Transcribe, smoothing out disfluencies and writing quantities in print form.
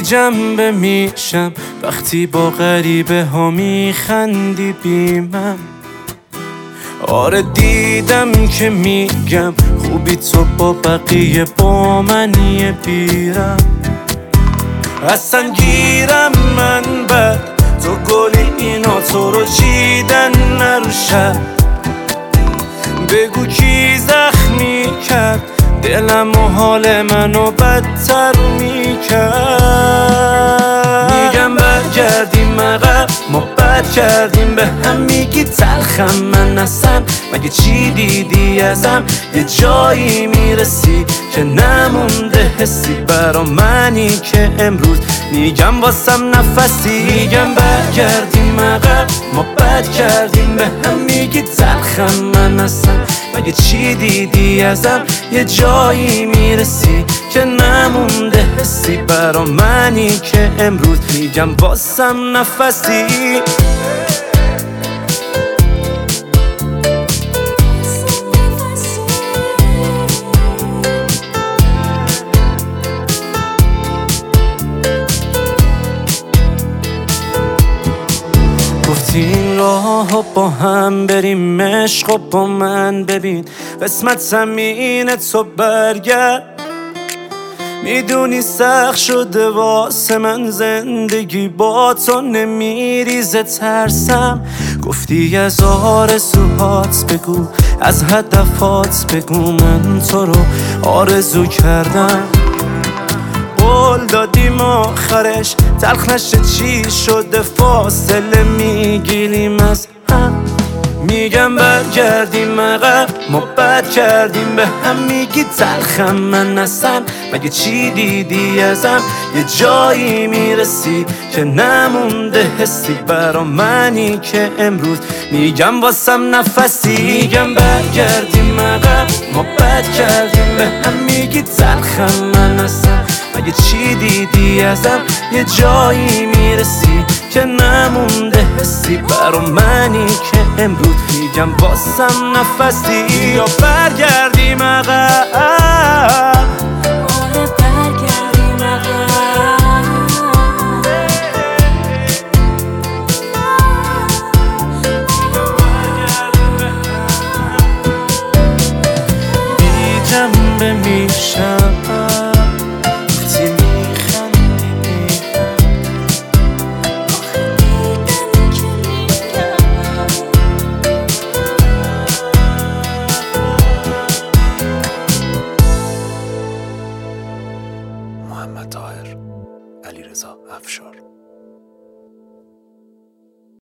جنبه میشم وقتی با غریبه ها میخندی بیمم. آره دیدم که میگم خوبی تو با بقیه با منی بیرم. اصلا گیرم من بر تو گلی اینا تو رو چیدن نروشد. بگو کی زخمی کرد دلم و حال منو بدتر میکرد. میگم برگردیم عقب ما بد کردیم به هم، میگی تلخم من اصلا مگه چی دیدی ازم؟ یه جایی میرسی که نمونده حسی برا منی که امروز میگم واسم نفسی. میگم برگردیم عقب ما بد کردیم به هم، میگی تلخم من اصلا مگه چی دیدی ازم؟ یه جایی میرسی که نمونده حسی برا منی که امروز میگم واسم نفسی. گفتی این راه با هم بریم عشق و با من ببین قسمت زمین تو برگرد. میدونی سخت شده واسه من زندگی با تو نمیریزه ترسم. گفتی از آرزوهات بگو از هدفات بگو من تو رو آرزو کردم. قول دادیم آخرش تلخ نشه چی شده فاصله میگیریم از هم. میگم برگردیم عقب ما بد کردیم به هم، میگی تلخم من اصلا مگه چی دیدی ازم؟ یه جایی میرسی که نمونده حسی برا منی که امروز میگم واسم نفسی. میگم برگردیم عقب ما بد کردیم به هم، میگی تلخم من اصلا مگه چی دیدی ازم؟ یه جایی میرسی که نمونده حسی برا منی که امروز میگم واسم نفسی. یا برگردیم عقب برگردیم عقب بی جنبه میشم وقتی میخندی بیرم. محمد طاهر، علیرضا افشار.